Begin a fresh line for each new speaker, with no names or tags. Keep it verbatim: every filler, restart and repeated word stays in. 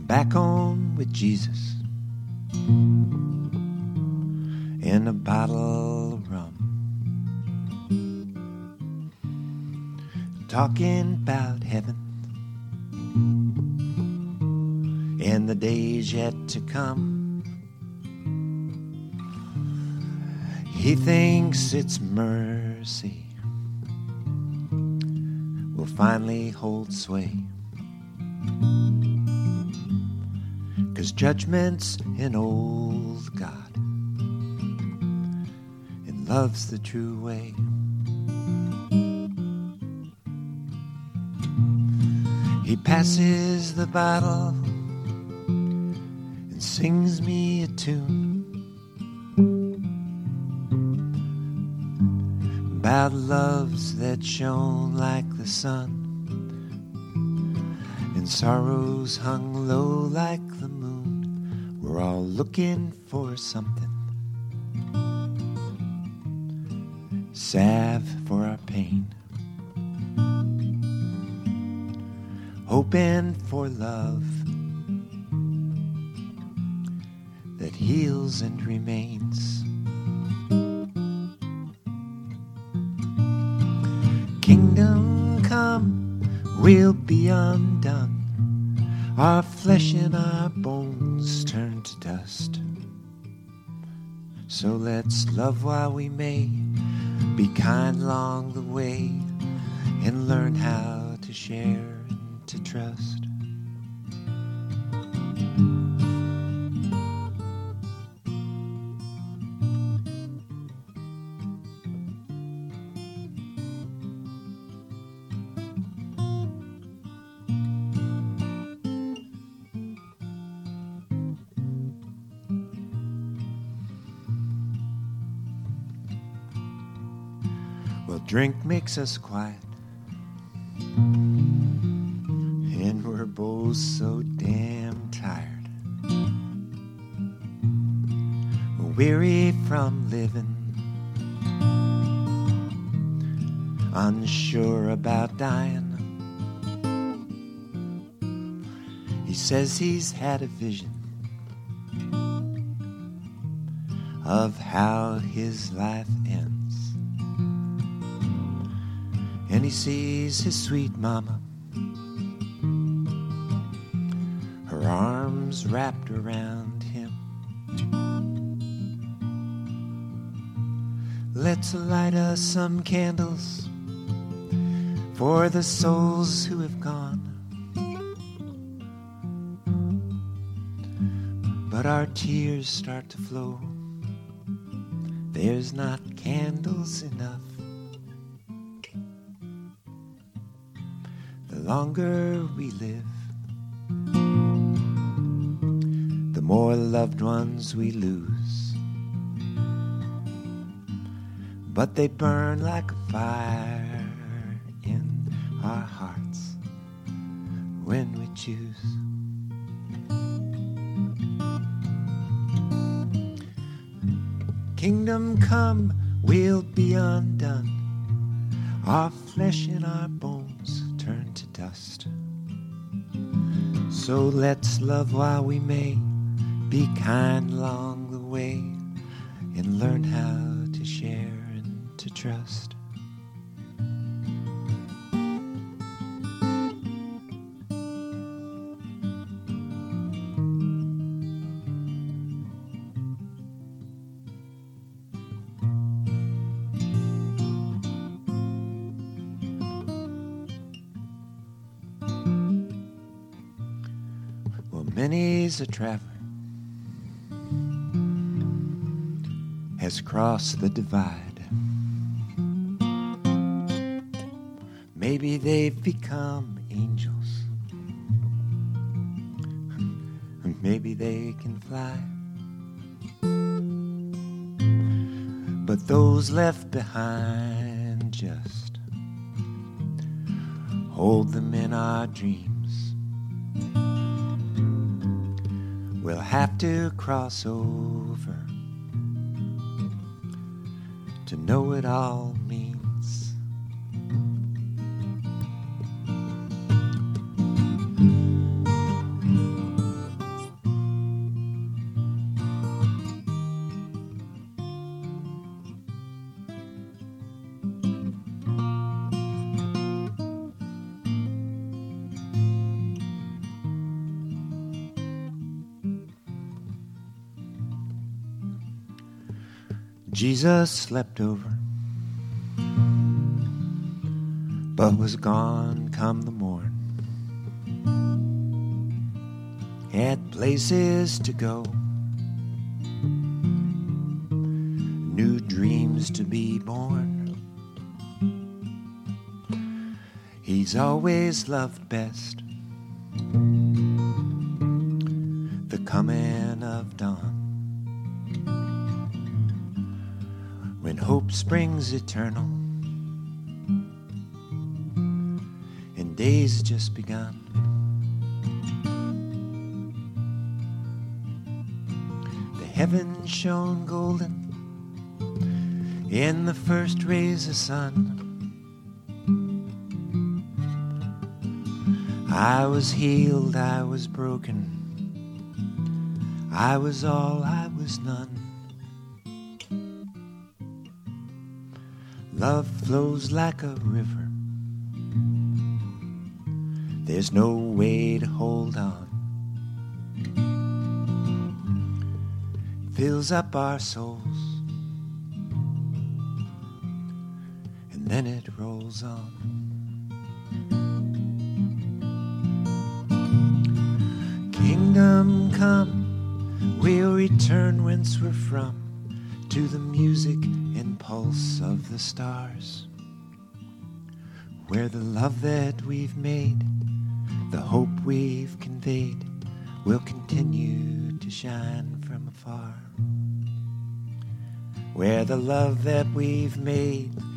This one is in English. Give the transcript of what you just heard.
back home with Jesus and a bottle of rum, talking about heaven and the days yet to come. He thinks it's mercy will finally hold sway, 'cause judgment's an old God and love's the true way. He passes the bottle and sings me a tune about loves that shone like the sun and sorrows hung low like the moon. We're all looking for something, salve for our pain, hoping for love that heals and remains. Kingdom come, we'll be undone, our flesh and our bones turn to dust. So let's love while we may, be kind along the way, and learn how to share and to trust. Well, drink makes us quiet, and we're both so damn tired. We're weary from living, unsure about dying. He says he's had a vision of how his life ends. And he sees his sweet mama, her arms wrapped around him. Let's light us some candles for the souls who have gone. But our tears start to flow. There's not candles enough. The longer we live, the more loved ones we lose. But they burn like a fire in our hearts when we choose. Kingdom come, we'll be undone, our flesh and our bones turn to dust. So let's love while we may, be kind along the way, and learn how to share and to trust. Many's a traveler has crossed the divide. Maybe they've become angels. Maybe they can fly. But those left behind just hold them in our dreams. We'll have to cross over to know what all means. Jesus slept over, but was gone come the morn. Had places to go, new dreams to be born. He's always loved best the coming of dawn, when hope springs eternal and days just begun. The heavens shone golden in the first rays of sun. I was healed, I was broken, I was all, I was none. Love flows like a river, there's no way to hold on. Fills up our souls, and then it rolls on. Kingdom come, we'll return whence we're from, to the music and pulse of the stars, where the love that we've made, the hope we've conveyed, will continue to shine from afar. Where the love that we've made,